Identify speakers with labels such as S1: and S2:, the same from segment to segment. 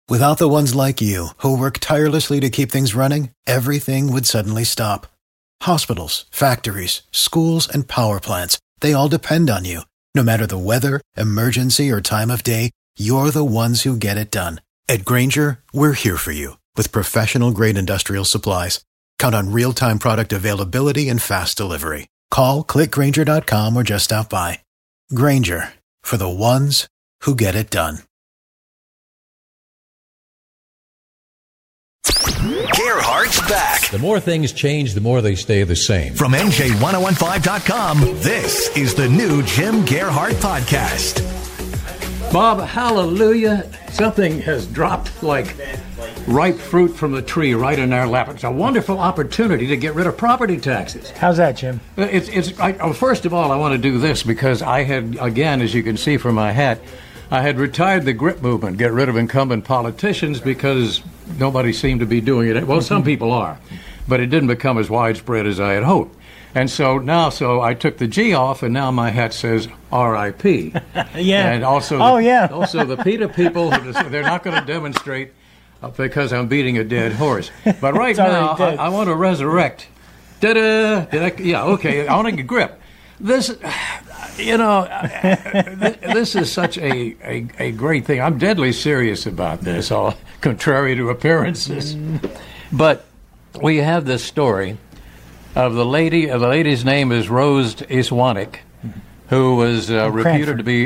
S1: Without the ones like you, who work tirelessly to keep things running, everything would suddenly stop. Hospitals, factories, schools, and power plants, they all depend on you. No matter the weather, emergency, or time of day, you're the ones who get it done. At Grainger, we're here for you with professional-grade industrial supplies. Count on real-time product availability and fast delivery. Call, clickgrainger.com, or just stop by. Grainger, for the ones who get it done.
S2: Gerhardt's back.
S3: The more things change, the more they stay the same.
S2: From NJ1015.com, this is the new Jim Gerhardt Podcast.
S4: Bob, hallelujah. Something has dropped like ripe fruit from the tree right in our lap. It's a wonderful opportunity to get rid of property taxes.
S5: How's that, Jim?
S4: First of all, I want to do this because I had, again, as you can see from my hat, I had retired the GRIP movement, get rid of incumbent politicians, because nobody seemed to be doing it. Well, some people are, but it didn't become as widespread as I had hoped. And so now, I took the G off, and now my hat says R.I.P.
S5: Yeah.
S4: And also, also the PETA people, they're not going to demonstrate because I'm beating a dead horse. But right now, I want to resurrect. Yeah, okay, I want to get grip. This, this is such a great thing. I'm deadly serious about this, all contrary to appearances. But we have this story of the lady. The lady's name is Rose Iswanik, who was reputed to be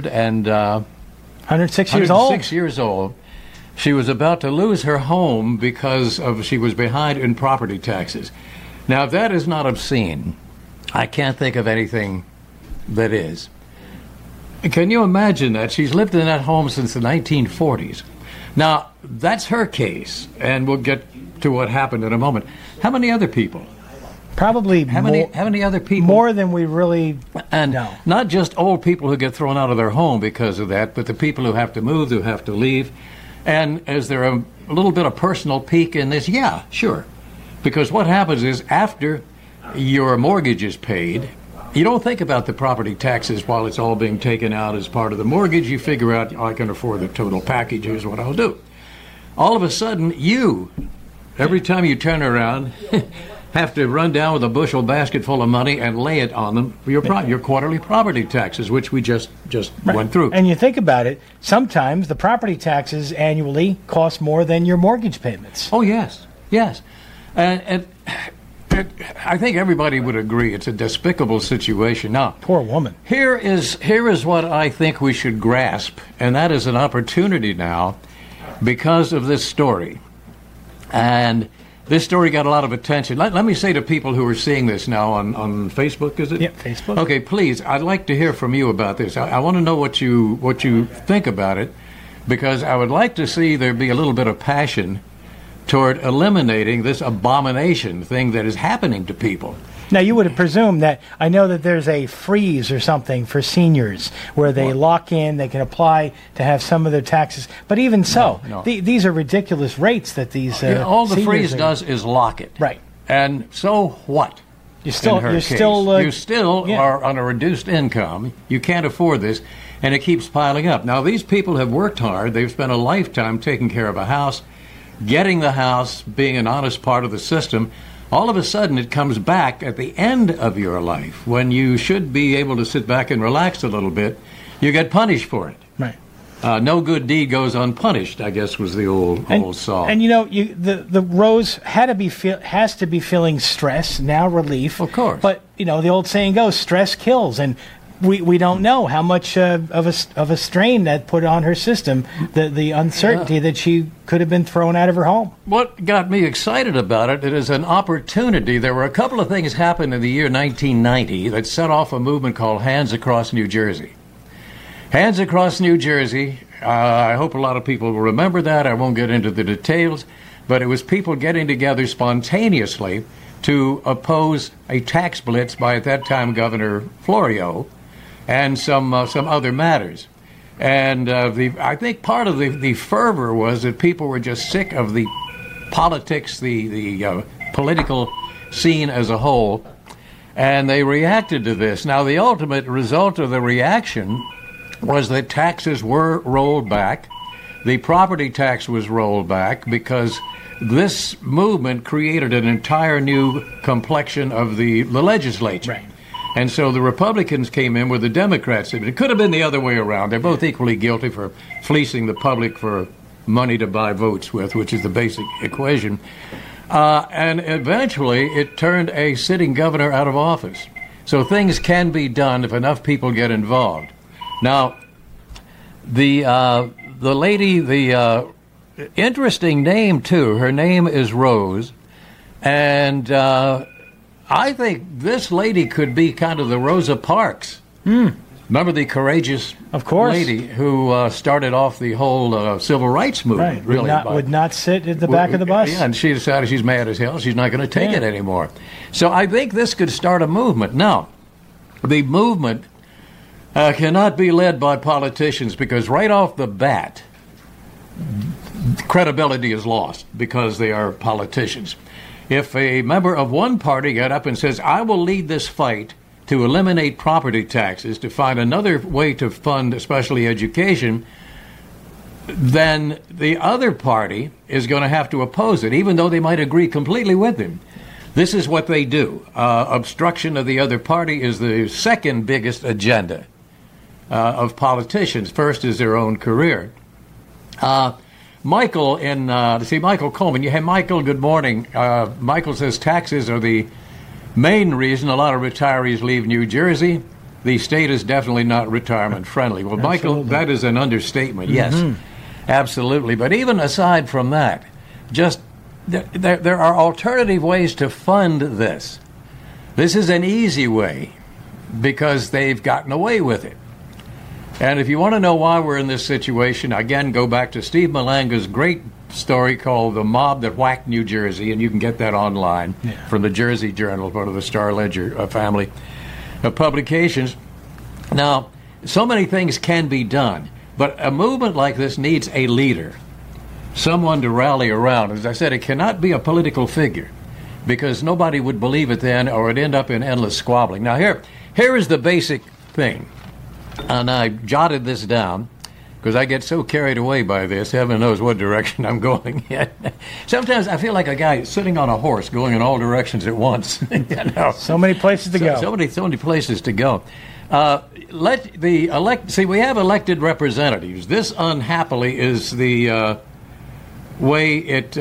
S5: 106 years old.
S4: 106 years old. She was about to lose her home because she was behind in property taxes. Now, if that is not obscene, I can't think of anything that is. Can you imagine that? She's lived in that home since the 1940s. Now, that's her case, and we'll get to what happened in a moment. How many other people?
S5: Probably
S4: how many other people?
S5: More than we really know.
S4: Not just old people who get thrown out of their home because of that, but the people who have to move, who have to leave. And is there a little bit of personal pique in this? Yeah, sure. Because what happens is after your mortgage is paid, you don't think about the property taxes while it's all being taken out as part of the mortgage. You figure out, I can afford the total package, here's what I'll do. All of a sudden, every time you turn around, have to run down with a bushel basket full of money and lay it on them for your quarterly property taxes, which we just went through.
S5: And you think about it, sometimes the property taxes annually cost more than your mortgage payments.
S4: Oh, yes. And I think everybody would agree it's a despicable situation. Now,
S5: poor woman.
S4: Here is what I think we should grasp, and that is an opportunity now because of this story. And this story got a lot of attention. Let me say to people who are seeing this now on Facebook, is it?
S5: Yeah, Facebook.
S4: Okay, please, I'd like to hear from you about this. I want to know what you think about it, because I would like to see there be a little bit of passion toward eliminating this abomination thing that is happening to people.
S5: Now, you would have presumed that, I know that there's a freeze or something for seniors where they lock in, they can apply to have some of their taxes. But even so,
S4: No.
S5: these are ridiculous rates that these
S4: all the freeze does is lock it.
S5: Right.
S4: And so what?
S5: You still
S4: are on a reduced income. You can't afford this, and it keeps piling up. Now, these people have worked hard. They've spent a lifetime taking care of a house, getting the house, being an honest part of the system. All of a sudden, it comes back at the end of your life when you should be able to sit back and relax a little bit. You get punished for it.
S5: Right.
S4: No good deed goes unpunished, I guess, was the old song.
S5: And the Rose has to be feeling stress, now relief.
S4: Of course.
S5: But the old saying goes, stress kills, and we don't know how much of a strain that put on her system, the uncertainty that she could have been thrown out of her home.
S4: What got me excited about it is an opportunity. There were a couple of things happened in the year 1990 that set off a movement called Hands Across New Jersey. Hands Across New Jersey, I hope a lot of people will remember that. I won't get into the details, but it was people getting together spontaneously to oppose a tax blitz by, at that time, Governor Florio, and some other matters. And I think part of the fervor was that people were just sick of the politics, the political scene as a whole, and they reacted to this. Now, the ultimate result of the reaction was that taxes were rolled back the property tax was rolled back because this movement created an entire new complexion of the legislature.
S5: Right.
S4: And so the Republicans came in where the Democrats did. It could have been the other way around. They're both equally guilty for fleecing the public for money to buy votes with, which is the basic equation. And eventually it turned a sitting governor out of office. So things can be done if enough people get involved. Now, the lady, the interesting name, too. Her name is Rose. And I think this lady could be kind of the Rosa Parks. Remember the courageous lady who started off the whole civil rights movement?
S5: Right.
S4: Really,
S5: Would not sit at the back of the bus.
S4: Yeah, and she decided she's mad as hell. She's not going to take it anymore. So I think this could start a movement. Now, the movement cannot be led by politicians because right off the bat, credibility is lost because they are politicians. If a member of one party got up and says, I will lead this fight to eliminate property taxes, to find another way to fund especially education, then the other party is going to have to oppose it, even though they might agree completely with him. This is what they do. Obstruction of the other party is the second biggest agenda of politicians. First is their own career. Michael Michael Coleman. Hey, Michael, good morning. Michael says taxes are the main reason a lot of retirees leave New Jersey. The state is definitely not retirement friendly. Well, Michael, that is an understatement. Yes, absolutely. But even aside from that, just there are alternative ways to fund this. This is an easy way because they've gotten away with it. And if you want to know why we're in this situation, again, go back to Steve Malanga's great story called The Mob That Whacked New Jersey, and you can get that online from the Jersey Journal, part of the Star Ledger family of publications. Now, so many things can be done, but a movement like this needs a leader, someone to rally around. As I said, it cannot be a political figure because nobody would believe it then or it'd end up in endless squabbling. Now, here is the basic thing. And I jotted this down because I get so carried away by this. Heaven knows what direction I'm going in. Sometimes I feel like a guy sitting on a horse going in all directions at once. You know?
S5: So many places to go.
S4: So many places to go. We have elected representatives. This, unhappily, is the way it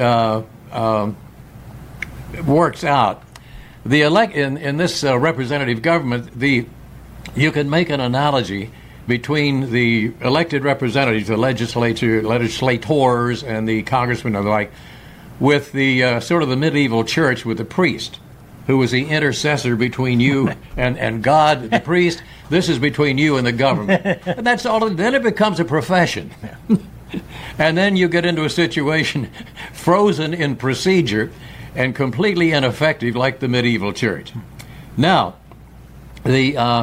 S4: works out. In this representative government, you can make an analogy between the elected representatives, the legislators, and the congressmen and the like, with the sort of the medieval church with the priest, who was the intercessor between you and God, the priest. This is between you and the government. And that's all. Then it becomes a profession. And then you get into a situation frozen in procedure and completely ineffective like the medieval church. Now, the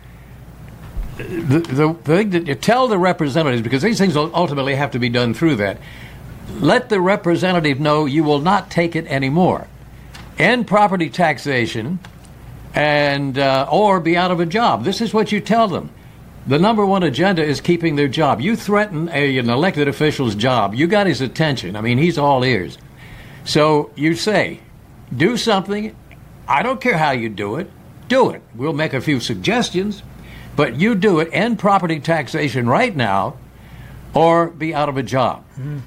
S4: thing that you tell the representatives, because these things will ultimately have to be done through that, let the representative know you will not take it anymore. End property taxation and or be out of a job. This is what you tell them. The number one agenda is keeping their job. You threaten an elected official's job. You got his attention. I mean, he's all ears. So you say, do something. I don't care how you do it. Do it. We'll make a few suggestions. But you do it, end property taxation right now, or be out of a job.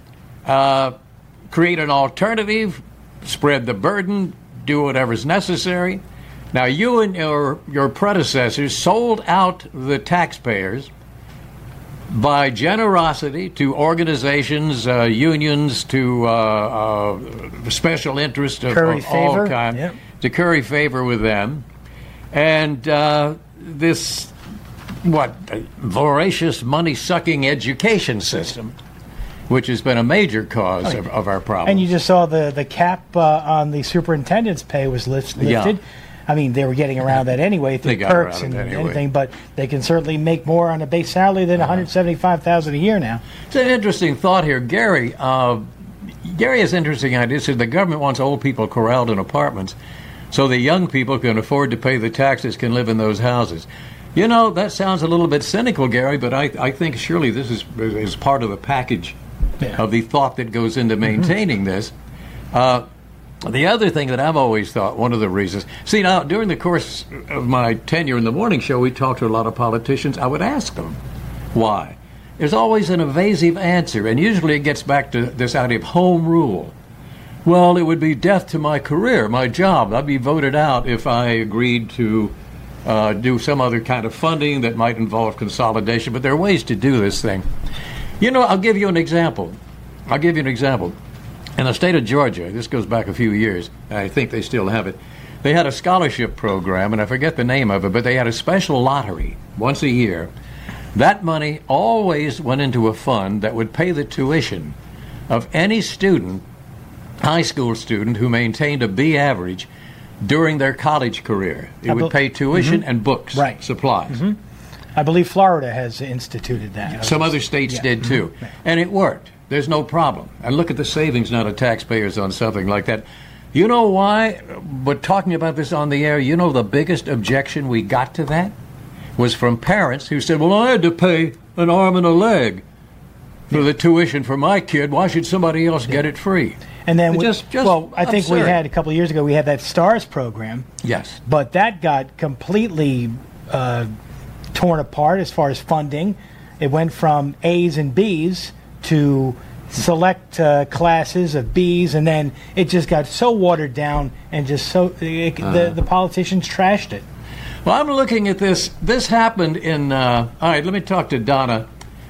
S4: Create an alternative, spread the burden, do whatever's necessary. Now, you and your predecessors sold out the taxpayers by generosity to organizations, unions, to special interests of all kinds, to curry favor with them. And this voracious money-sucking education system, which has been a major cause of our problems.
S5: And you just saw the cap on the superintendent's pay was lifted.
S4: Yeah.
S5: I mean, they were getting around that anyway through perks and anything, but they can certainly make more on a base salary than $175,000 a year now.
S4: It's an interesting thought here. Gary has interesting ideas. The government wants old people corralled in apartments so the young people can afford to pay the taxes, can live in those houses. You know, that sounds a little bit cynical, Gary, but I think surely this is part of the package of the thought that goes into maintaining this. The other thing that I've always thought, one of the reasons, see now, during the course of my tenure in the morning show, we talked to a lot of politicians. I would ask them why. There's always an evasive answer, and usually it gets back to this idea of home rule. Well, it would be death to my career, my job. I'd be voted out if I agreed to do some other kind of funding that might involve consolidation, but there are ways to do this thing. You know, I'll give you an example. In the state of Georgia, this goes back a few years, I think they still have it, they had a scholarship program, and I forget the name of it, but they had a special lottery once a year. That money always went into a fund that would pay the tuition of any student, high school student, who maintained a B average during their college career. It would pay tuition and books, supplies.
S5: I believe Florida has instituted that.
S4: Some other states did too. And it worked. There's no problem. And look at the savings now to taxpayers on something like that. You know why? But talking about this on the air, you know the biggest objection we got to that was from parents who said, well, I had to pay an arm and a leg for the tuition for my kid. Why should somebody else get it free?
S5: And then, I think
S4: absurd.
S5: we had a couple of years ago, we had that STARS program.
S4: Yes.
S5: But that got completely torn apart as far as funding. It went from A's and B's to select classes of B's, and then it just got so watered down and just so the politicians trashed it.
S4: Well, I'm looking at this. This happened in. All right, let me talk to Donna,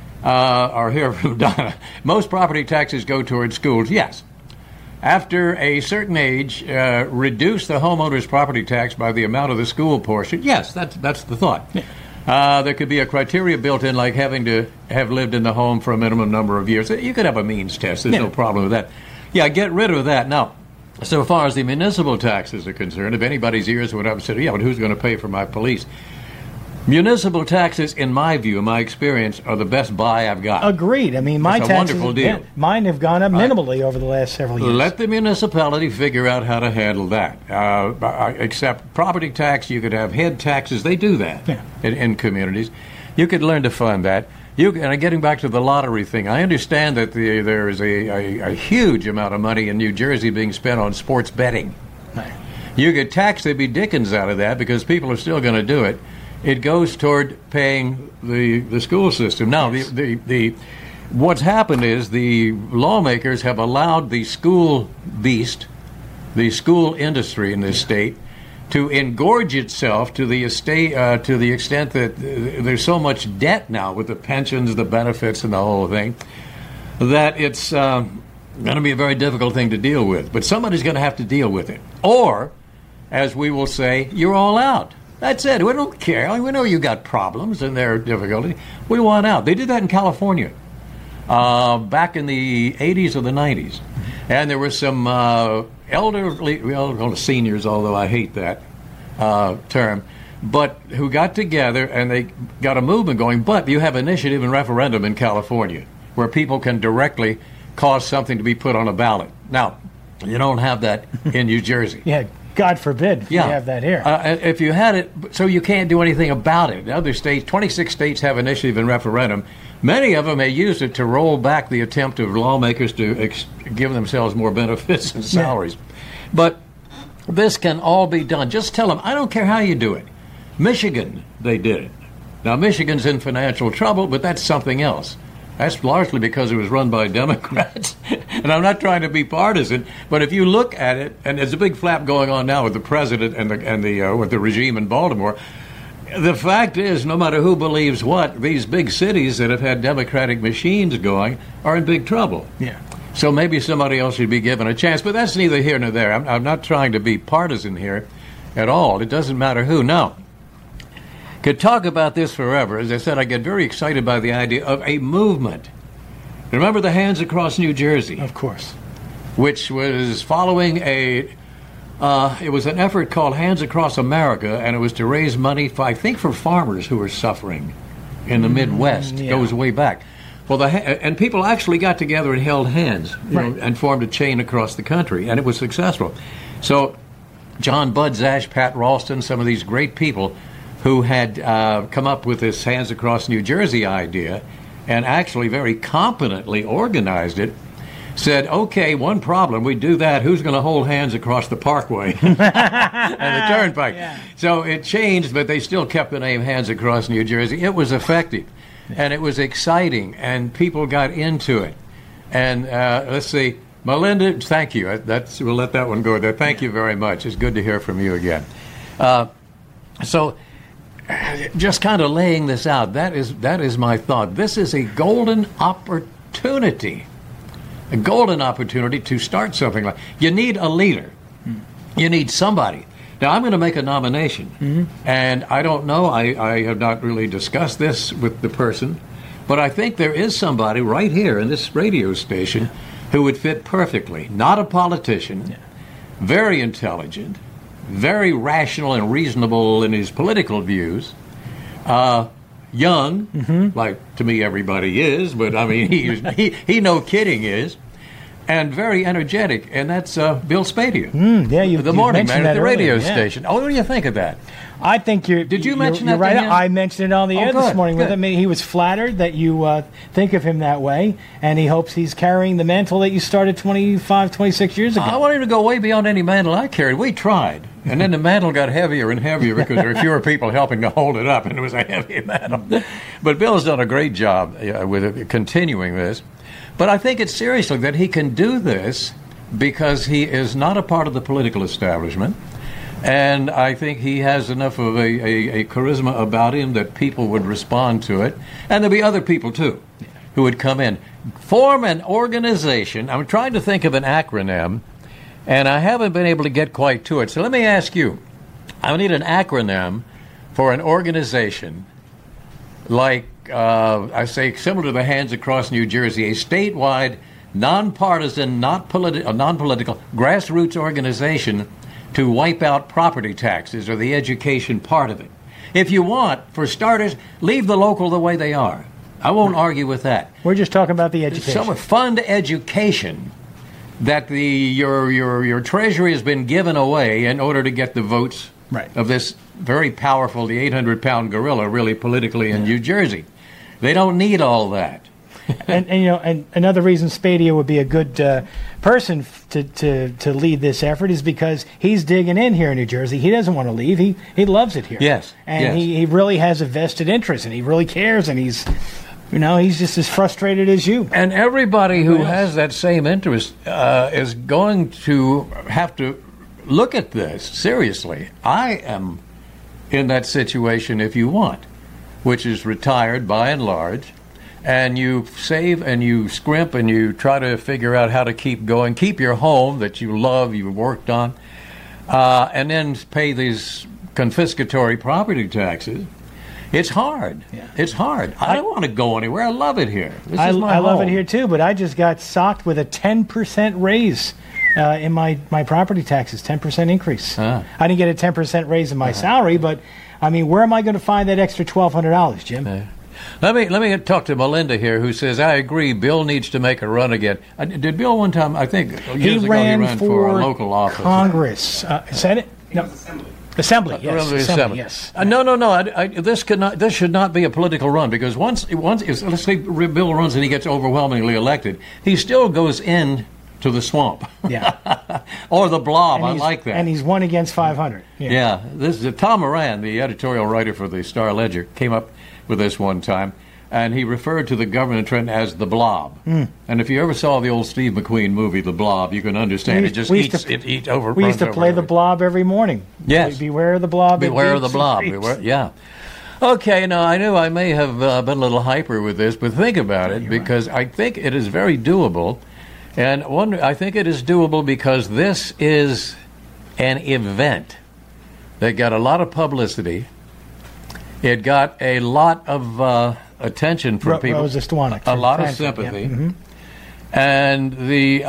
S4: or hear from Donna. Most property taxes go towards schools. Yes. After a certain age, reduce the homeowner's property tax by the amount of the school portion. Yes, that's the thought. Yeah. There could be a criteria built in, like having to have lived in the home for a minimum number of years. You could have a means test. There's no problem with that. Yeah, get rid of that. Now, so far as the municipal taxes are concerned, if anybody's ears went up and said, yeah, but who's going to pay for my police? Municipal taxes, in my view, my experience, are the best buy I've got.
S5: Agreed. I mean, my
S4: It's a
S5: taxes,
S4: wonderful deal.
S5: Mine have gone up minimally over the last several years.
S4: Let the municipality figure out how to handle that. Except property tax, you could have head taxes. They do that in communities. You could learn to fund that. And getting back to the lottery thing, I understand that there is a huge amount of money in New Jersey being spent on sports betting.
S5: Right.
S4: You could tax the dickens out of that because people are still going to do it. It goes toward paying the school system. Now, what's happened is the lawmakers have allowed the school beast, the school industry in this state, to engorge itself to the extent that there's so much debt now with the pensions, the benefits, and the whole thing, that it's going to be a very difficult thing to deal with. But somebody's going to have to deal with it. Or, as we will say, you're all out. That's it. We don't care. We know you got problems and there are difficulties. We want out. They did that in California back in the 80s or the 90s. And there were some elderly, well, seniors, although I hate that term, but who got together and they got a movement going. But you have initiative and referendum in California where people can directly cause something to be put on a ballot. Now, you don't have that in New Jersey.
S5: Yeah. God forbid we have that here.
S4: If you had it, so you can't do anything about it. Other states, 26 states have initiative and referendum. Many of them may use it to roll back the attempt of lawmakers to give themselves more benefits and salaries. But this can all be done. Just tell them, I don't care how you do it. Michigan, they did it. Now, Michigan's in financial trouble, but that's something else. That's largely because it was run by Democrats. And I'm not trying to be partisan, but if you look at it, and there's a big flap going on now with the president and with the regime in Baltimore, the fact is, no matter who believes what, these big cities that have had Democratic machines going are in big trouble.
S5: Yeah.
S4: So maybe somebody else should be given a chance, but that's neither here nor there. I'm not trying to be partisan here at all. It doesn't matter who. Now, could talk about this forever. As I said, I get very excited by the idea of a movement. Remember the Hands Across New Jersey?
S5: Of course.
S4: Which was following it was an effort called Hands Across America, and it was to raise money, I think, for farmers who were suffering in the Midwest. It goes way back. Well, and people actually got together and held hands and formed a chain across the country, and it was successful. So John Budzash, Pat Ralston, some of these great people who had come up with this Hands Across New Jersey idea, and actually very competently organized it, said, okay, one problem, we do that, who's going to hold hands across the parkway and the turnpike?
S5: Yeah.
S4: So it changed, but they still kept the name Hands Across New Jersey. It was effective, and it was exciting, and people got into it. And let's see, Melinda, thank you. We'll let that one go there. Thank you very much. It's good to hear from you again. So just kind of laying this out, that is my thought. This is a golden opportunity. A golden opportunity to start something like. You need a leader. You need somebody. Now, I'm going to make a nomination, and I don't know. I have not really discussed this with the person, but I think there is somebody right here in this radio station who would fit perfectly. Not a politician, very intelligent, very rational and reasonable in his political views, young, like to me everybody is, but I mean he no kidding is, and very energetic, and that's Bill Spadea.
S5: The
S4: morning man at the radio
S5: earlier,
S4: station. Oh, what do you think of that?
S5: I think you're.
S4: Did you mention
S5: you're
S4: that
S5: right.
S4: to him?
S5: I mentioned it on the air this
S4: good,
S5: morning with
S4: good.
S5: him. He was flattered that you think of him that way, and he hopes he's carrying the mantle that you started 25, 26 years ago.
S4: I want him to go way beyond any mantle I carried. We tried, and then the mantle got heavier and heavier because there were fewer people helping to hold it up, and it was a heavy mantle. But Bill's done a great job with continuing this. But I think it's seriously that he can do this because he is not a part of the political establishment. And I think he has enough of a charisma about him that people would respond to it. And there'll be other people, too, who would come in. Form an organization. I'm trying to think of an acronym, and I haven't been able to get quite to it. So let me ask you. I need an acronym for an organization like, I say, similar to the Hands Across New Jersey, a statewide, nonpartisan, non-political, grassroots organization to wipe out property taxes or the education part of it. If you want, for starters, leave the local the way they are. I won't argue with that.
S5: We're just talking about the education.
S4: Fund education that your treasury has been given away in order to get the votes of this very powerful, the 800-pound gorilla, really politically in New Jersey. They don't need all that.
S5: and another reason Spadea would be a good person to lead this effort is because he's digging in here in New Jersey. He doesn't want to leave. He loves it here.
S4: Yes.
S5: And he really has a vested interest, and he really cares, and he's just as frustrated as you.
S4: And everybody who has that same interest is going to have to look at this seriously. I am in that situation, if you want, which is retired by and large. And you save and you scrimp and you try to figure out how to keep going, keep your home that you love, you've worked on, and then pay these confiscatory property taxes. It's hard. Yeah. It's hard. I don't want to go anywhere. I love it here.
S5: I love it here too, but I just got socked with a 10% raise in my property taxes, 10% increase. I didn't get a 10% raise in my salary, but I mean, where am I going to find that extra $1,200, Jim?
S4: Let me talk to Melinda here, who says, I agree, Bill needs to make a run again. Did Bill one time, I think, years ago, he ran for a local office.
S5: Congress. Senate? No. Assembly, yes.
S4: Assembly.
S5: Yes.
S4: No. This should not be a political run, because once let's say Bill runs and he gets overwhelmingly elected, he still goes in to the swamp.
S5: Yeah.
S4: Or the blob. I like that.
S5: And he's 1 against 500.
S4: Yeah. This is Tom Moran, the editorial writer for the Star-Ledger, came up with this one time, and he referred to the government of Trenton as the blob. And if you ever saw the old Steve McQueen movie, The Blob, you can understand it just eats over.
S5: We used to play The Blob every morning.
S4: Yes.
S5: Beware of the blob.
S4: Beware of the blob. Yeah. Okay, now I knew I may have been a little hyper with this, but think about it, because I think it is very doable. And I think it is doable because this is an event that got a lot of publicity. It got a lot of attention from people.
S5: Rosa Stwanek,
S4: a lot of sympathy. Yeah. And the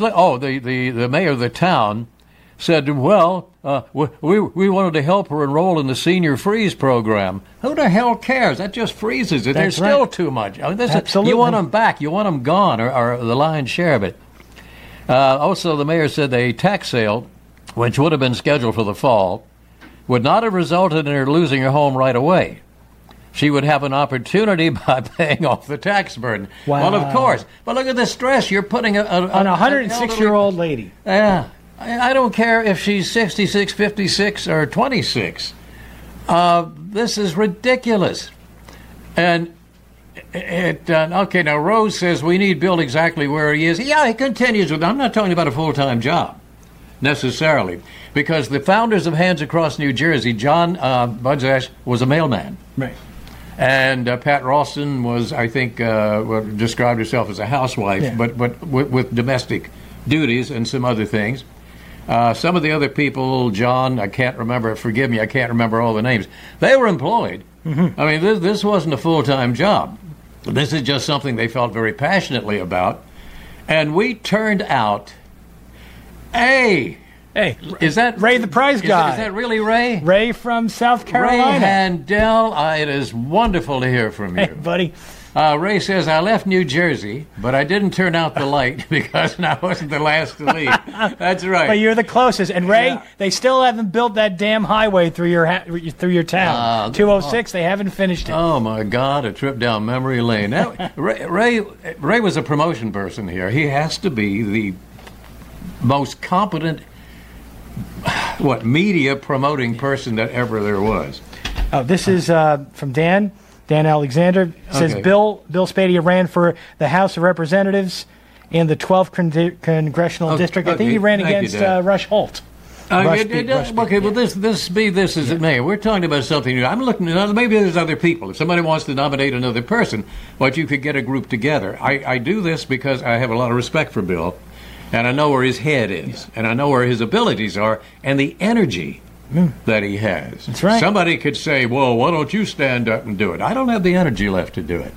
S4: mayor of the town said, well, we wanted to help her enroll in the senior freeze program. Who the hell cares? That just freezes it. There's still too much. I mean,
S5: Absolutely.
S4: You want them back. You want them gone, or the lion's share of it. Also, the mayor said a tax sale, which would have been scheduled for the fall, would not have resulted in her losing her home right away. she would have an opportunity by paying off the tax burden.
S5: Wow.
S4: Well, of course. But look at the stress you're putting on
S5: a 106-year-old lady.
S4: Yeah. I don't care if she's 66, 56, or 26. This is ridiculous. And okay, now Rose says we need Bill exactly where he is. Yeah, he continues with, I'm not talking about a full-time job, necessarily, because the founders of Hands Across New Jersey, John Budzash, was a mailman.
S5: Right.
S4: And Pat Ralston was, I think, described herself as a housewife, but with domestic duties and some other things. Some of the other people, John, I can't remember, forgive me, I can't remember all the names. They were employed. Mm-hmm. I mean, this wasn't a full-time job. This is just something they felt very passionately about. And we turned out,
S5: Hey,
S4: is that
S5: Ray the prize guy?
S4: Is that really Ray?
S5: Ray from South Carolina.
S4: Ray Handel, it is wonderful to hear from you.
S5: Hey, buddy.
S4: Ray says, I left New Jersey, but I didn't turn out the light because I wasn't the last to leave. That's right.
S5: But you're the closest. And Ray, they still haven't built that damn highway through your town. 206, they haven't finished it.
S4: Oh, my God, a trip down memory lane. Now, Ray was a promotion person here. He has to be the most competent, media promoting person that ever there was.
S5: Oh, this is from Dan. Dan Alexander says Bill Spadea ran for the House of Representatives in the 12th Congressional District. I think he ran against Rush Holt.
S4: Rush beat. Well, this be this as it may. We're talking about something new. I'm looking at maybe there's other people. If somebody wants to nominate another person, you could get a group together. I do this because I have a lot of respect for Bill, and I know where his head is, and I know where his abilities are, and the energy that he has.
S5: That's right.
S4: Somebody could say, well, why don't you stand up and do it? I don't have the energy left to do it.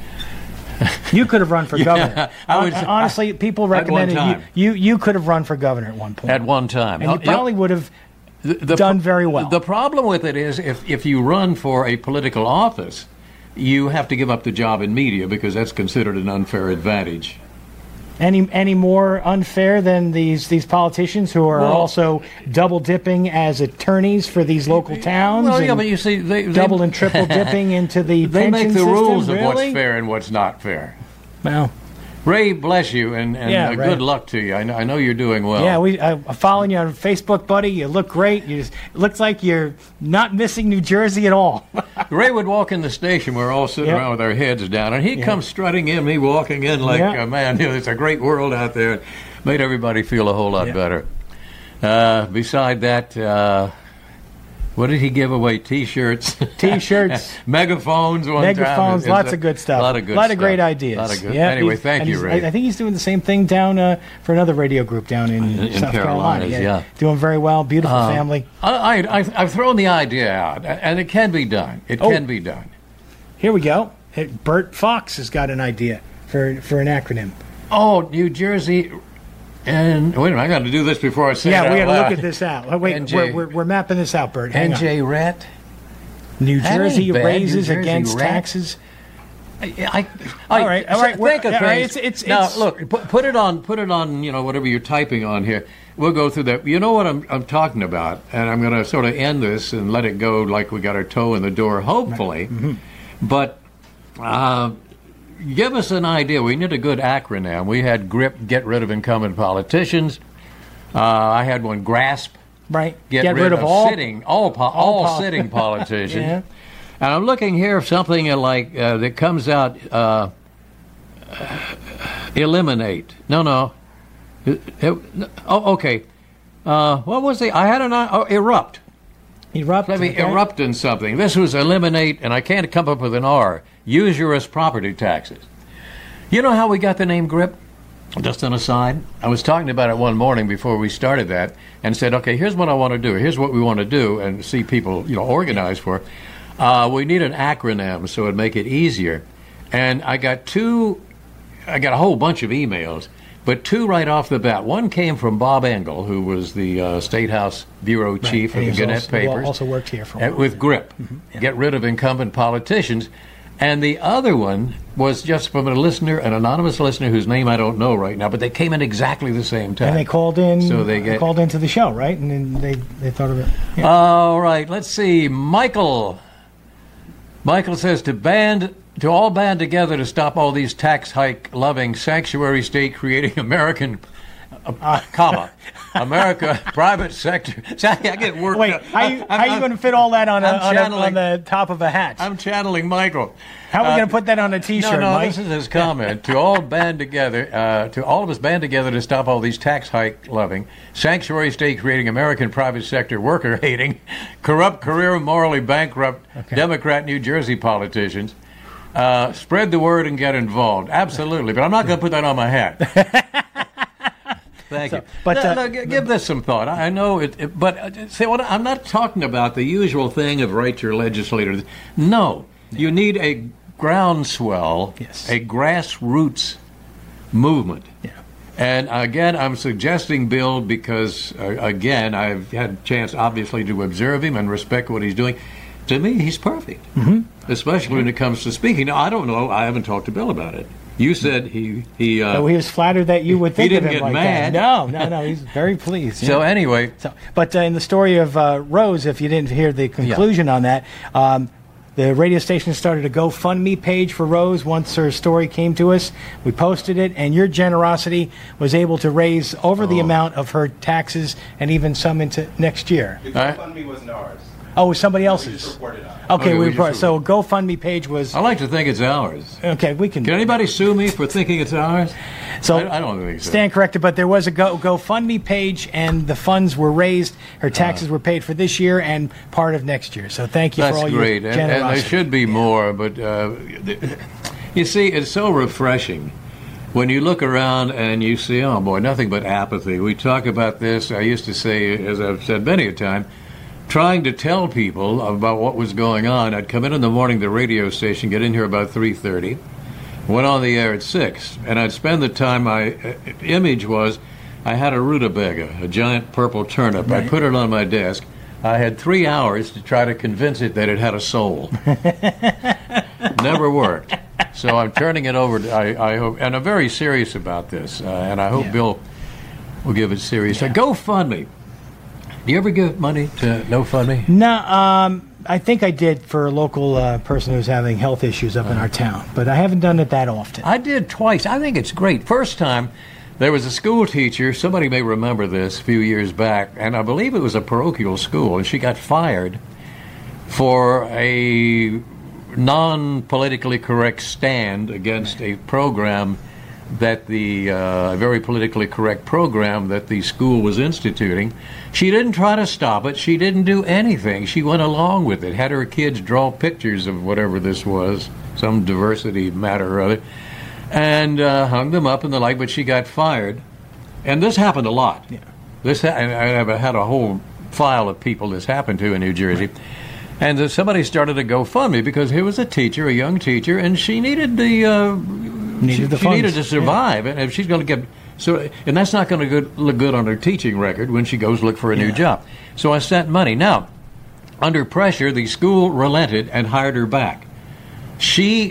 S5: You could have run for governor. Honestly, people recommended you could have run for governor at one point.
S4: At one time.
S5: And you probably would have done very well.
S4: The problem with it is if you run for a political office, you have to give up the job in media because that's considered an unfair advantage.
S5: Any more unfair than these politicians who are also double dipping as attorneys for these local towns?
S4: Well, yeah, but you see, they
S5: double and triple dipping into the
S4: they
S5: pension
S4: make the
S5: system,
S4: rules
S5: really?
S4: of what's fair and what's not fair.
S5: Well,
S4: Ray, bless you, and good luck to you. I know you're doing well.
S5: Yeah, I'm following you on Facebook, buddy. You look great. It looks like you're not missing New Jersey at all.
S4: Ray would walk in the station. We're all sitting around with our heads down, and he'd come strutting in, me walking in like, man, it's a great world out there. Made everybody feel a whole lot better. Beside that, what did he give away? T-shirts. Megaphones.
S5: Megaphones. Lots of good stuff.
S4: A lot of
S5: great ideas.
S4: A lot of good. Yeah, anyway, thank you, Ray.
S5: I think he's doing the same thing down for another radio group down in South Carolina.
S4: Yeah,
S5: doing very well. Beautiful family.
S4: I've thrown the idea out, and it can be done. It can be done.
S5: Here we go. Bert Fox has got an idea for an acronym.
S4: Oh, New Jersey. And wait a minute, I got to do this before I say it out loud.
S5: Yeah, we got to look at this out. Oh, wait, we're mapping this out, Bert.
S4: NJ-RET.
S5: New Jersey raises against taxes.
S4: All right. Think of things.
S5: It's
S4: now, look, put it on. Whatever you're typing on here. We'll go through that. You know what I'm talking about, and I'm going to sort of end this and let it go like we got our toe in the door, hopefully. Right. Mm-hmm. But. Give us an idea. We need a good acronym. We had GRIP, get rid of incumbent politicians. I had one, GRASP,
S5: right?
S4: Get rid of all sitting politicians. Yeah. And I'm looking here for something like that comes out. Eliminate. No. Okay. What was the? I had erupt.
S5: Erupt.
S4: Let me erupt in something. This was eliminate, and I can't come up with an R. Usurious property taxes. You know how we got the name GRIP? Just an aside. I was talking about it one morning before we started that and said, okay, here's what I want to do. Here's what we want to do and see people, organize for. We need an acronym so it'd make it easier. And I got a whole bunch of emails, but two right off the bat. One came from Bob Engel, who was the State House Bureau Chief of the Gannett Papers.
S5: Also worked here for a while.
S4: With GRIP. Mm-hmm. Yeah. Get rid of incumbent politicians. And the other one was just from an anonymous listener whose name I don't know right now, but they came in exactly the same time.
S5: And they called in. So they called into the show, right? And then they thought of it. Yeah.
S4: All right. Let's see. Michael Michael says to all band together to stop all these tax hike loving sanctuary state creating American America private sector. See, I get worked
S5: Wait,
S4: up.
S5: how are you going to fit all that on the top of a hat?
S4: I'm channeling Michael.
S5: How are we going to put that on a T-shirt,
S4: No,
S5: Mike?
S4: this is his comment. To all band together, to all of us band together to stop all these tax hike loving, sanctuary state creating, American private sector worker hating, corrupt, career morally bankrupt Democrat New Jersey politicians. Spread the word and get involved. Absolutely, but I'm not going to put that on my hat. Thank you. But give this some thought. I know it, but say what I'm not talking about the usual thing of write your legislators. No, you need a groundswell, a grassroots movement. Yeah. And again, I'm suggesting Bill because again, I've had a chance, obviously, to observe him and respect what he's doing. To me, he's perfect, especially when it comes to speaking. Now, I don't know. I haven't talked to Bill about it. You said he
S5: was flattered that you would think
S4: he
S5: of
S4: didn't
S5: him
S4: get
S5: like
S4: mad.
S5: that. No, he's very pleased.
S4: So anyway,
S5: but in the story of Rose, if you didn't hear the conclusion on that, the radio station started a GoFundMe page for Rose once her story came to us. We posted it, and your generosity was able to raise over the amount of her taxes and even some into next year.
S6: The GoFundMe wasn't ours.
S5: Oh, it was somebody else's.
S6: We just reported on it.
S5: Okay, so GoFundMe page was...
S4: I like to think it's ours.
S5: Okay, we can...
S4: Can anybody sue me for thinking it's ours?
S5: So
S4: I don't think so.
S5: Stand corrected, but there was a GoFundMe page, and the funds were raised. Her taxes were paid for this year and part of next year. So thank you for all your generosity.
S4: And there should be more, but you see, it's so refreshing when you look around and you see, oh boy, nothing but apathy. We talk about this. I used to say, as I've said many a time, trying to tell people about what was going on. I'd come in the morning to the radio station, get in here about 3:30, went on the air at 6, and I'd spend the time, my image was, I had a rutabaga, a giant purple turnip. Right. I put it on my desk. I had 3 hours to try to convince it that it had a soul. Never worked. So I'm turning it over, I hope, and I'm very serious about this, and I hope Bill will give it serious. So GoFundMe. Do you ever give money to GoFundMe?
S5: No, I think I did for a local person who's having health issues up in our town, but I haven't done it that often.
S4: I did twice. I think it's great. First time, there was a school teacher, somebody may remember this a few years back, and I believe it was a parochial school, and she got fired for a non-politically correct stand against a program that a very politically correct program that the school was instituting. She didn't try to stop it. She didn't do anything. She went along with it, had her kids draw pictures of whatever this was, some diversity matter or other, and hung them up and the like, but she got fired. And this happened a lot. Yeah. I've had a whole file of people this happened to in New Jersey. Right. And somebody started a GoFundMe because here was a teacher, a young teacher, and she needed she needed to survive, and if she's going to and that's not going to look good on her teaching record when she goes look for a new job. So I sent money. Now, under pressure, the school relented and hired her back. She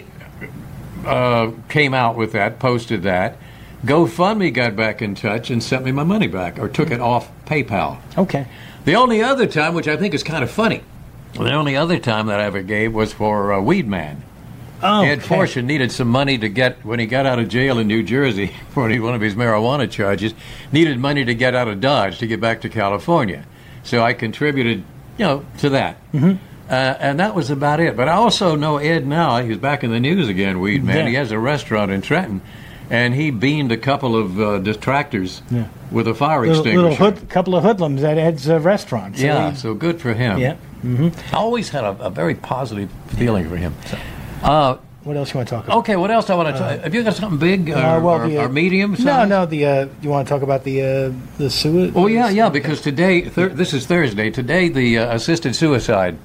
S4: came out with that, posted that. GoFundMe got back in touch and sent me my money back, or took it off PayPal.
S5: Okay.
S4: The only other time, which I think is kind of funny, the only other time that I ever gave was for Weed Man.
S5: Oh,
S4: Ed Fortune needed some money to get, when he got out of jail in New Jersey for one of his marijuana charges, needed money to get out of Dodge to get back to California. So I contributed, to that. Mm-hmm. And that was about it. But I also know Ed now. He's back in the news again, Weed Man. Yeah. He has a restaurant in Trenton, and he beamed a couple of detractors with a fire extinguisher.
S5: Couple of hoodlums at Ed's restaurant.
S4: So so good for him.
S5: Yeah. Mm-hmm.
S4: I always had a very positive feeling for him. So,
S5: what else you want to talk about?
S4: Okay, what else I want to talk about? Have you got something big or medium?
S5: No. You want to talk about the suicide?
S4: Oh, yeah, because today, this is Thursday. Today, the assisted suicide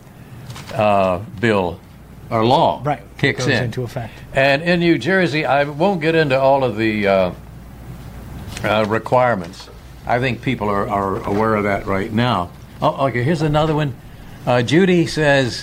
S4: bill or law kicks
S5: goes into effect.
S4: And in New Jersey, I won't get into all of the requirements. I think people are aware of that right now. Oh, okay, here's another one. Judy says...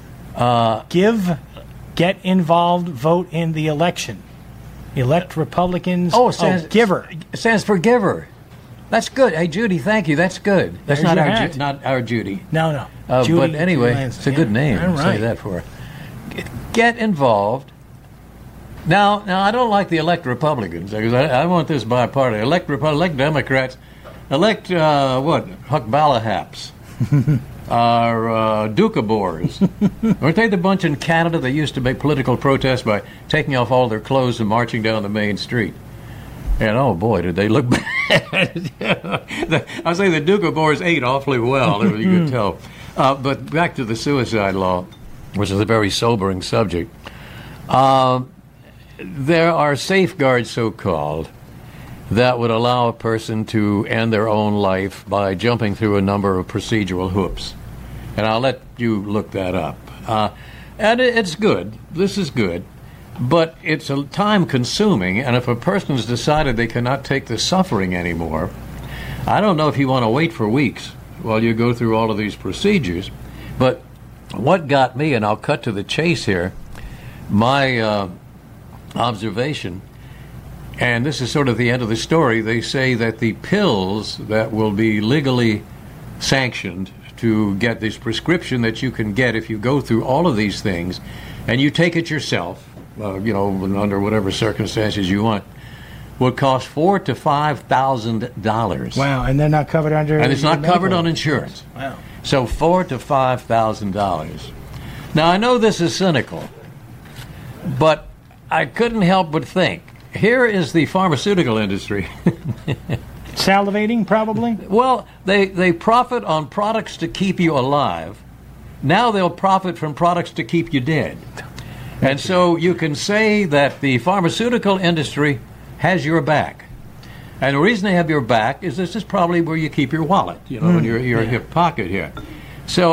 S5: Get involved, vote in the election. Elect Republicans.
S4: Giver. It stands for giver. That's good. Hey, Judy, thank you. That's good. That's not our Judy.
S5: No.
S4: Judy, but anyway, it's a good name.
S5: Right.
S4: Say that for her. get involved. Now I don't like the elect Republicans because I want this bipartisan. Elect Democrats, elect Huck Ballahaps, or Doukhobors. Weren't they the bunch in Canada that used to make political protests by taking off all their clothes and marching down the main street? And oh boy, did they look bad. I say the Doukhobors ate awfully well, you could tell. But back to the suicide law, which is a very sobering subject. There are safeguards, so-called, that would allow a person to end their own life by jumping through a number of procedural hoops. And I'll let you look that up. And it's good. This is good. But it's time-consuming, and if a person's decided they cannot take the suffering anymore, I don't know if you want to wait for weeks while you go through all of these procedures. But what got me, and I'll cut to the chase here, my observation, and this is sort of the end of the story, they say that the pills that will be legally sanctioned to get this prescription that you can get if you go through all of these things and you take it yourself, under whatever circumstances you want, would cost $4,000 to $5,000.
S5: Wow, and they're not covered under...
S4: And it's not covered on insurance.
S5: Wow.
S4: So $4,000 to $5,000. Now, I know this is cynical, but I couldn't help but think, here is the pharmaceutical industry.
S5: Salivating, probably?
S4: Well, they profit on products to keep you alive. Now they'll profit from products to keep you dead. And so you can say that the pharmaceutical industry has your back. And the reason they have your back is this is probably where you keep your wallet, in your hip pocket here. So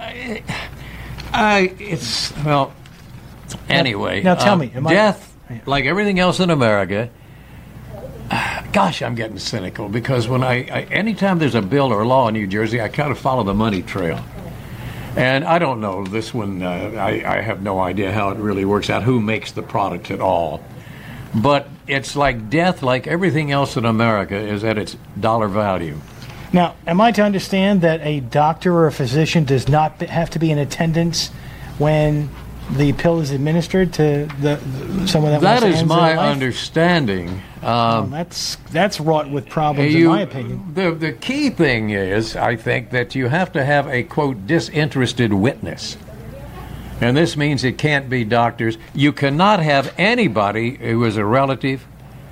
S4: anyway.
S5: Now tell me.
S4: Death, like everything else in America, gosh, I'm getting cynical because when anytime there's a bill or a law in New Jersey, I kind of follow the money trail. And I don't know, this one, I have no idea how it really works out, who makes the product at all. But it's like death, like everything else in America, is at its dollar value.
S5: Now, am I to understand that a doctor or a physician does not have to be in attendance when the pill is administered to someone that wants to end their life?
S4: That is my understanding.
S5: That's wrought with problems, in my opinion.
S4: The key thing is, I think, that you have to have a, quote, disinterested witness. And this means it can't be doctors. You cannot have anybody who is a relative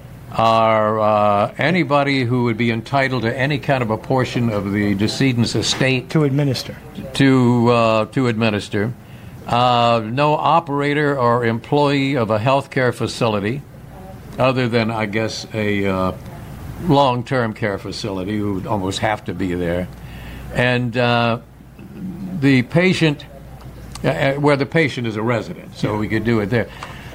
S4: or anybody who would be entitled to any kind of a portion of the decedent's estate
S5: to administer.
S4: To administer. No operator or employee of a healthcare facility, other than, I guess, a long-term care facility who would almost have to be there. And the patient, where the patient is a resident, so we could do it there.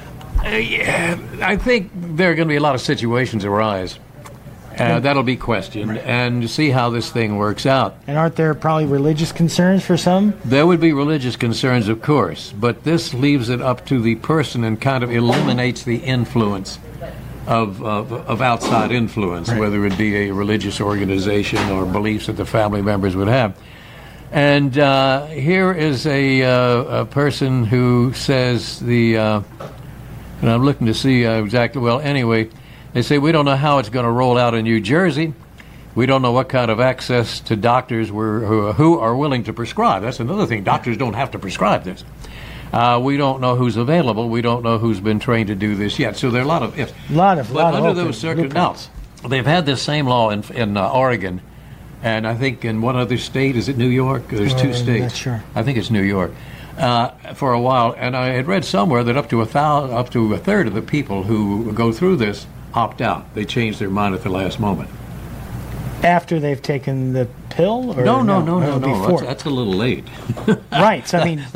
S4: I think there are going to be a lot of situations arise. That'll be questioned, and see how this thing works out.
S5: And aren't there probably religious concerns for some?
S4: There would be religious concerns, of course, but this leaves it up to the person and kind of eliminates the influence of outside influence, right, whether it be a religious organization or beliefs that the family members would have. And here is a person who says and I'm looking to see exactly, well, anyway, they say, we don't know how it's going to roll out in New Jersey. We don't know what kind of access to doctors who are willing to prescribe. That's another thing. Doctors don't have to prescribe this. We don't know who's available. We don't know who's been trained to do this yet. So there are a lot of ifs. But under those circumstances, now, they've had this same law in Oregon, and I think in one other state. Is it New York? There's two states.
S5: Not sure.
S4: I think it's New York. For a while, and I had read somewhere that up to a third of the people who go through this opt out. They change their mind at the last moment.
S5: After they've taken the pill? Or
S4: no.
S5: Before?
S4: That's a little late.
S5: Right. So I mean,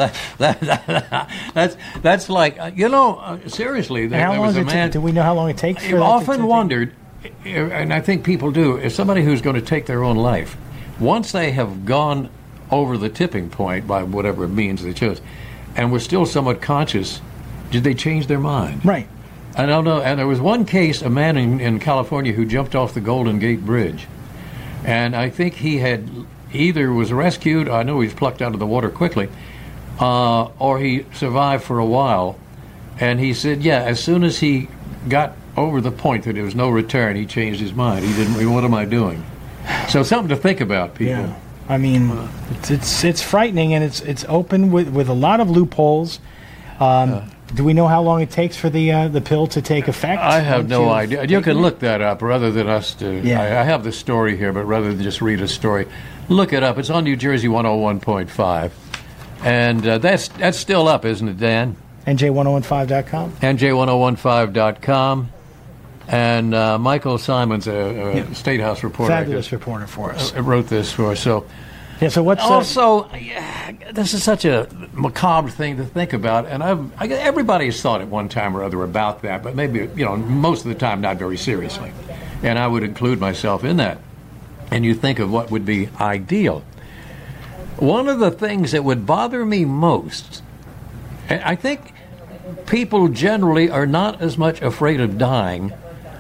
S4: that's like seriously.
S5: How long does it? Do we know how long it takes?
S4: I've often wondered, and I think people do. If somebody who's going to take their own life, once they have gone over the tipping point by whatever means they chose, and were still somewhat conscious, did they change their mind?
S5: Right.
S4: I don't know. And there was one case, a man in California who jumped off the Golden Gate Bridge. And I think he had either was rescued, I know he was plucked out of the water quickly, or he survived for a while. And he said, yeah, as soon as he got over the point that there was no return, he changed his mind. He didn't. What am I doing? So something to think about, people.
S5: Yeah. I mean, it's frightening, and it's open with a lot of loopholes. Do we know how long it takes for the pill to take effect?
S4: I have no idea. You can look that up rather than us to.
S5: Yeah.
S4: I have the story here, but rather than just read a story, look it up. It's on New Jersey 101.5. And that's still up, isn't it, Dan?
S5: NJ1015.com.
S4: NJ1015.com. And Michael Simons, a State House reporter,
S5: Fabulous reporter for us.
S4: Wrote this for us. So.
S5: Yeah, so what's
S4: also, this is such a macabre thing to think about, and everybody has thought at one time or other about that, but maybe, most of the time not very seriously. And I would include myself in that. And you think of what would be ideal. One of the things that would bother me most, and I think people generally are not as much afraid of dying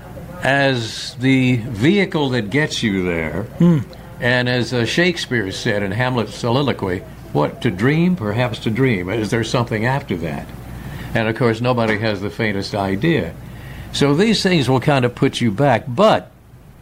S4: as the vehicle that gets you there. And as Shakespeare said in Hamlet's soliloquy, what, to dream? Perhaps to dream. Is there something after that? And, of course, nobody has the faintest idea. So these things will kind of put you back. But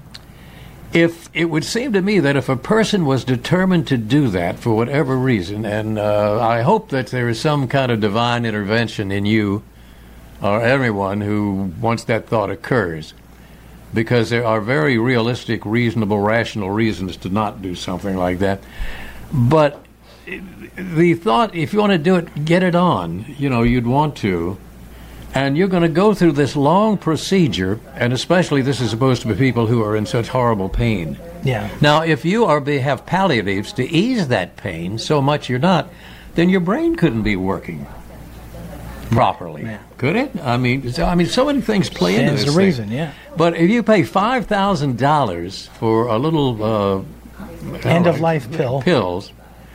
S4: if it would seem to me that if a person was determined to do that for whatever reason, and I hope that there is some kind of divine intervention in you or everyone who, once that thought occurs, because there are very realistic, reasonable, rational reasons to not do something like that. But the thought, if you want to do it, get it on. You'd want to. And you're going to go through this long procedure, and especially this is supposed to be people who are in such horrible pain.
S5: Yeah.
S4: Now, if you have palliatives to ease that pain so much you're not, then your brain couldn't be working properly. Yeah. Could it? I mean, so many things play into this.
S5: There's a reason, yeah.
S4: But if you pay $5,000 for a little
S5: end-of-life pills,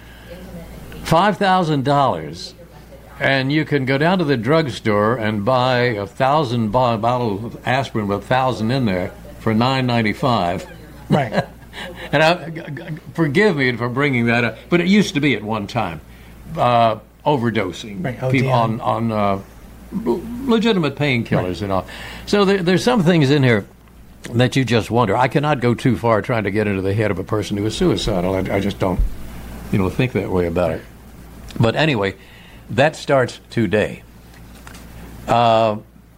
S4: $5,000, and you can go down to the drugstore and buy 1,000 bottle of aspirin with 1,000 in there for $9.95.
S5: Right.
S4: And forgive me for bringing that up, but it used to be at one time. Overdosing,
S5: right.
S4: People on legitimate painkillers and all. So there's some things in here that you just wonder. I cannot go too far trying to get into the head of a person who is suicidal. I just don't, think that way about it. But anyway, that starts today. Let's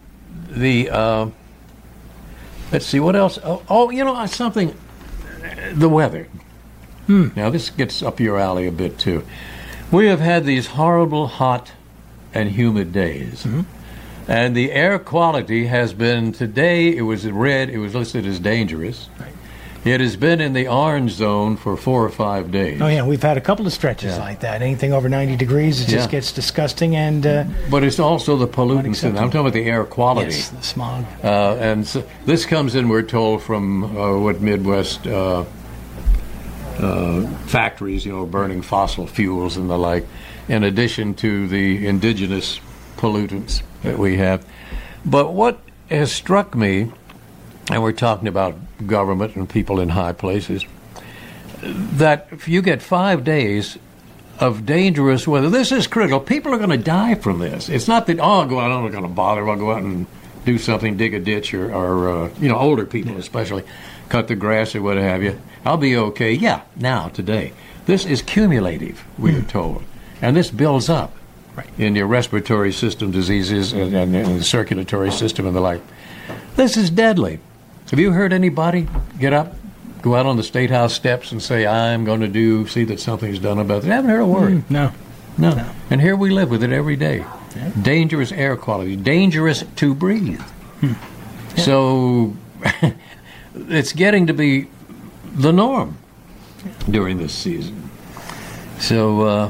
S4: see what else. Something. The weather. Now this gets up your alley a bit too. We have had these horrible, hot, and humid days. And the air quality has been, today it was red, it was listed as dangerous.
S5: Right.
S4: It has been in the orange zone for 4 or 5 days.
S5: Oh, yeah, we've had a couple of stretches like that. Anything over 90 degrees, it just gets disgusting. And
S4: but it's also the pollutants. I'm talking about the air quality.
S5: Yes, the smog.
S4: And so this comes in, we're told, from what Midwest factories, burning fossil fuels and the like, in addition to the indigenous pollutants that we have. But what has struck me, and we're talking about government and people in high places, that if you get 5 days of dangerous weather, this is critical. People are going to die from this. It's not that, I'll go out, I'm not going to bother, I'll go out and do something, dig a ditch, or older people especially, cut the grass or what have you. I'll be okay. Yeah, now, today. This is cumulative, we are told. And this builds up in your respiratory system diseases and the circulatory system and the like. This is deadly. Have you heard anybody get up, go out on the State House steps and say, I'm going to see that something's done about it? I haven't heard a word.
S5: No.
S4: And here we live with it every day. Yeah. Dangerous air quality. Dangerous to breathe. Yeah. So it's getting to be the norm during this season. So,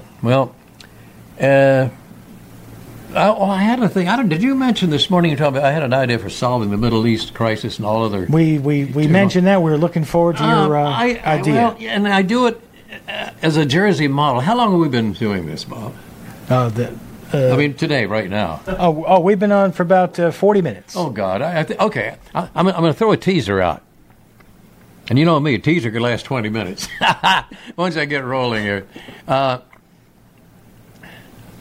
S4: I had a thing. Did you mention this morning? You talking about I had an idea for solving the Middle East crisis and all other.
S5: We mentioned that. We were looking forward to your idea.
S4: Well, and I do it as a Jersey model. How long have we been doing this, Bob? Today, right now.
S5: We've been on for about 40 minutes.
S4: Oh God. Okay. I'm going to throw a teaser out. And you know me, a teaser could last 20 minutes. Once I get rolling here.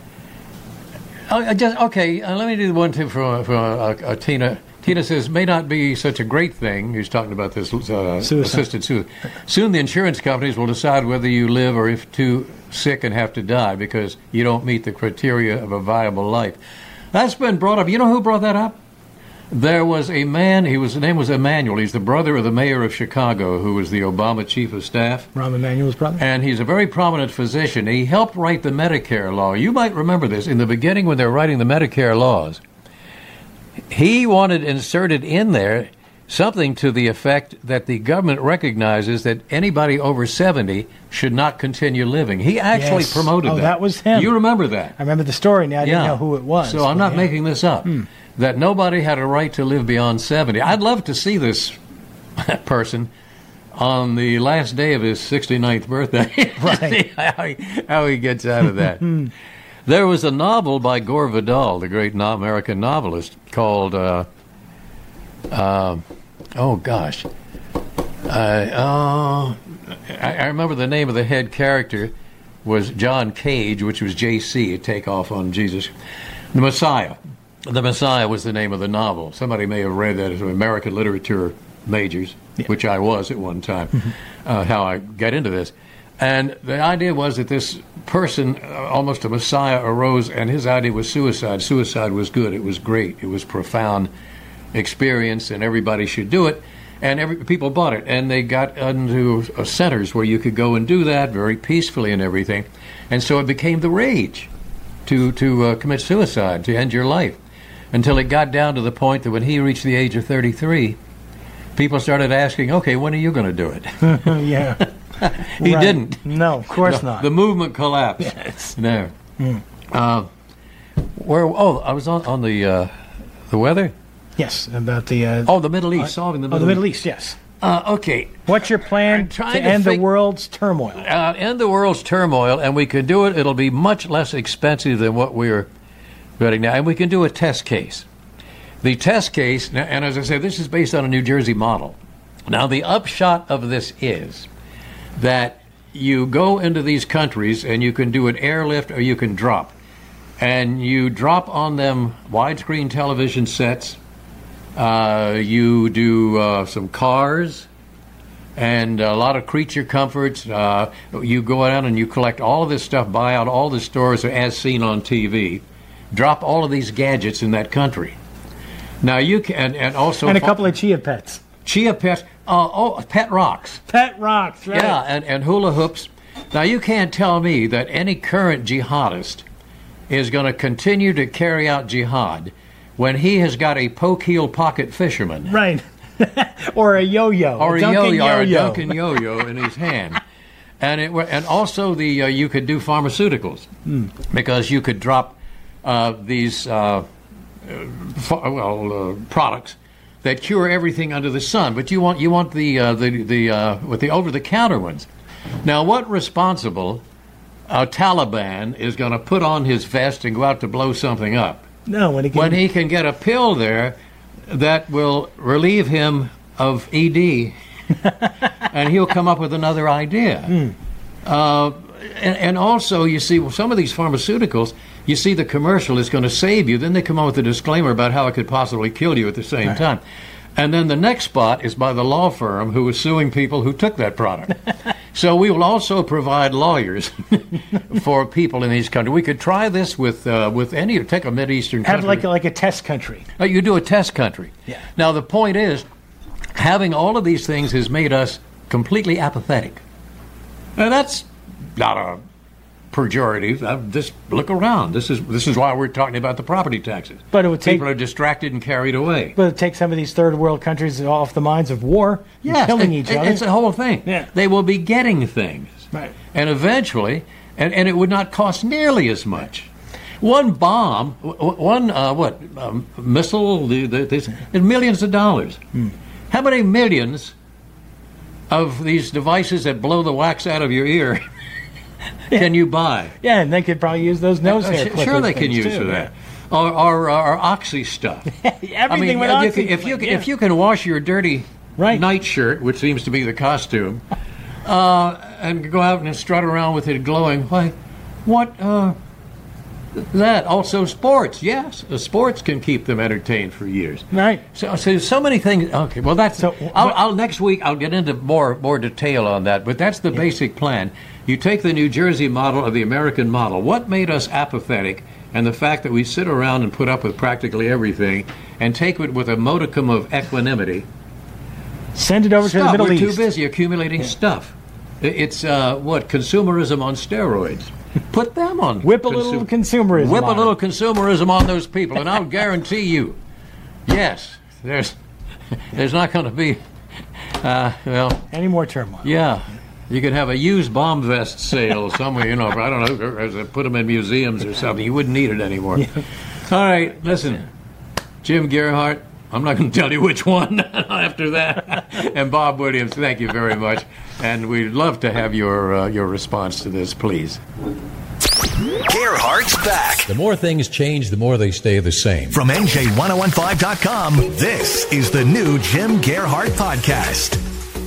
S4: Let me do one too from Tina. Tina says, may not be such a great thing. He's talking about this assisted suicide. Soon the insurance companies will decide whether you live or if too sick and have to die because you don't meet the criteria of a viable life. That's been brought up. You know who brought that up? There was a man, his name was Emanuel. He's the brother of the mayor of Chicago, who was the Obama chief of staff.
S5: Rahm Emanuel's brother?
S4: And he's a very prominent physician. He helped write the Medicare law. You might remember this. In the beginning, when they were writing the Medicare laws, he wanted inserted in there something to the effect that the government recognizes that anybody over 70 should not continue living. He actually promoted that.
S5: Oh, that was him.
S4: You remember that?
S5: I remember the story. Now I didn't know who it was.
S4: So I'm not making this up. That nobody had a right to live beyond 70. I'd love to see this person on the last day of his 69th birthday.
S5: Right.
S4: See how he gets out of that. There was a novel by Gore Vidal, the great American novelist, called, I remember the name of the head character was John Cage, which was J.C., a takeoff on Jesus. The Messiah. The Messiah was the name of the novel. Somebody may have read that as American literature majors, which I was at one time, how I got into this. And the idea was that this person, almost a messiah, arose, and his idea was suicide. Suicide was good. It was great. It was profound experience, and everybody should do it. And people bought it, and they got into centers where you could go and do that very peacefully and everything. And so it became the rage to commit suicide, to end your life, until it got down to the point that when he reached the age of 33, people started asking, okay, when are you going to do it?
S5: Yeah.
S4: He didn't.
S5: No, of course not.
S4: The movement collapsed.
S5: Yes.
S4: No. I was on the weather?
S5: Yes, about the...
S4: the Middle East, solving the Middle East.
S5: The Middle East, yes.
S4: Okay.
S5: What's your plan to end the world's turmoil?
S4: End the world's turmoil, and we could do it. It'll be much less expensive than what we're getting now, and we can do a test case. The test case, and as I said, this is based on a New Jersey model. Now, the upshot of this is that you go into these countries and you can do an airlift or you can drop. And you drop on them widescreen television sets. You do some cars and a lot of creature comforts. You go out and you collect all of this stuff, buy out all the stores as seen on TV. Drop all of these gadgets in that country. Now you can, and also...
S5: And a couple of chia pets.
S4: Chia pets. Pet rocks.
S5: Pet rocks, right.
S4: Yeah, and hula hoops. Now, you can't tell me that any current jihadist is going to continue to carry out jihad when he has got a poke-heel pocket fisherman.
S5: Right. Or a yo-yo.
S4: Or a Duncan yo-yo in his hand. And also you could do pharmaceuticals because you could drop these products that cure everything under the sun, but you want the over-the-counter ones. Now, what responsible Taliban is going to put on his vest and go out to blow something up?
S5: No, when
S4: he can get a pill there that will relieve him of ED, and he'll come up with another idea. And also, you see, some of these pharmaceuticals, you see the commercial is going to save you. Then they come up with a disclaimer about how it could possibly kill you at the same time. And then the next spot is by the law firm who is suing people who took that product. So we will also provide lawyers for people in these countries. We could try this with any, take a Mideastern country.
S5: Have like a test country.
S4: You do a test country.
S5: Yeah.
S4: Now, the point is, having all of these things has made us completely apathetic. Now, that's not a pejorative. Just look around. This is why we're talking about the property taxes.
S5: But it would take
S4: people are distracted and carried away.
S5: But it would take some of these third world countries off the minds of war, and killing each other.
S4: It's the whole thing.
S5: Yeah.
S4: They will be getting things,
S5: right? And
S4: eventually, and it would not cost nearly as much. One bomb, missile, there's millions of dollars. How many millions of these devices that blow the wax out of your ear can you buy?
S5: Yeah, and they could probably use those nose hair clippers.
S4: Sure, they can use for that. Or oxy stuff.
S5: Everything with oxy.
S4: If you can wash your dirty nightshirt, which seems to be the costume, and go out and strut around with it glowing, why, what that. Also sports. Yes, sports can keep them entertained for years.
S5: Right.
S4: So many things. Okay, well, that's... I'll next week I'll get into more detail on that, but that's the basic plan. You take the New Jersey model or the American model. What made us apathetic, and the fact that we sit around and put up with practically everything, and take it with a modicum of equanimity.
S5: Send it over to the Middle East.
S4: We're too busy accumulating stuff. It's, consumerism on steroids. Put them on.
S5: Whip a little consumerism.
S4: Whip a little consumerism on those people, and I'll guarantee you, yes, there's not going to be,
S5: any more turmoil.
S4: Yeah. You could have a used bomb vest sale somewhere, but I don't know, put them in museums or something. You wouldn't need it anymore. Yeah. All right, listen, Jim Gerhardt, I'm not going to tell you which one after that. And Bob Williams, thank you very much. And we'd love to have your response to this, please.
S2: Gerhardt's back.
S3: The more things change, the more they stay the same.
S2: From NJ1015.com, this is the new Jim Gerhardt Podcast.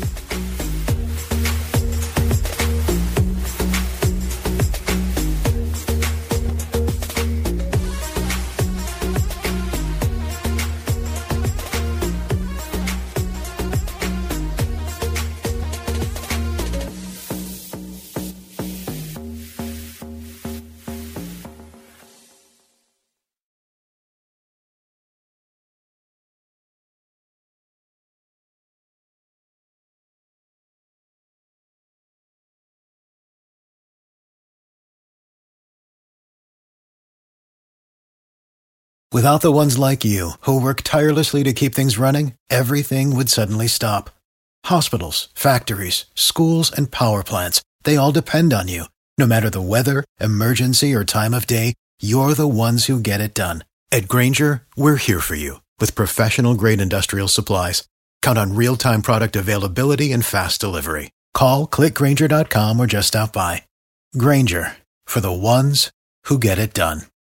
S1: Without the ones like you, who work tirelessly to keep things running, everything would suddenly stop. Hospitals, factories, schools, and power plants, they all depend on you. No matter the weather, emergency, or time of day, you're the ones who get it done. At Grainger, we're here for you with professional-grade industrial supplies. Count on real-time product availability and fast delivery. Call, click Grainger.com, or just stop by. Grainger, for the ones who get it done.